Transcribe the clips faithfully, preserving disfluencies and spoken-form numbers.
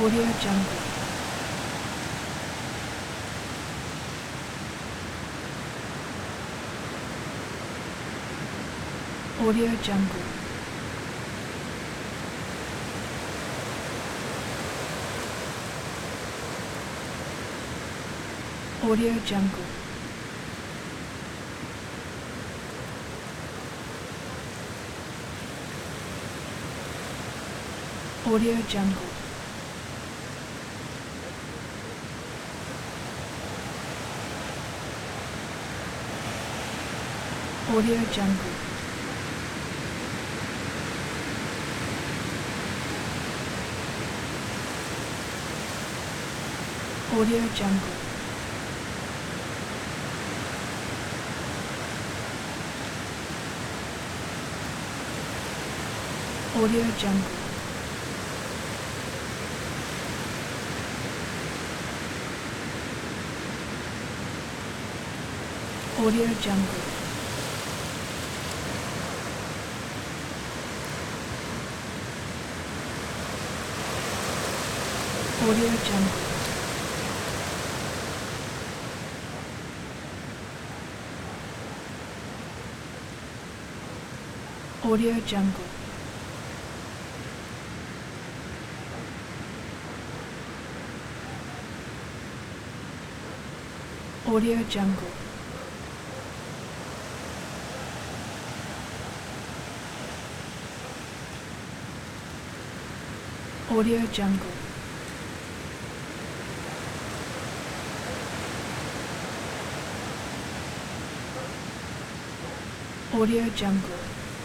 Audio Jungle. Audio Jungle. Audio Jungle. Audio Jungle. Audio Jungle. Audio Jungle. Audio Jungle. Audio Jungle. Audio Jungle. Audio Jungle. Audio Jungle. Audio Jungle. Audio Jungle.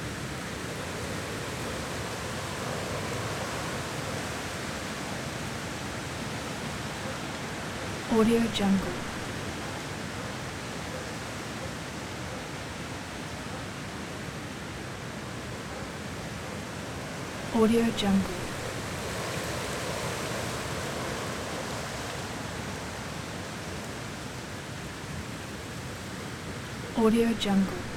Audio Jungle. Audio Jungle. Audio Jungle.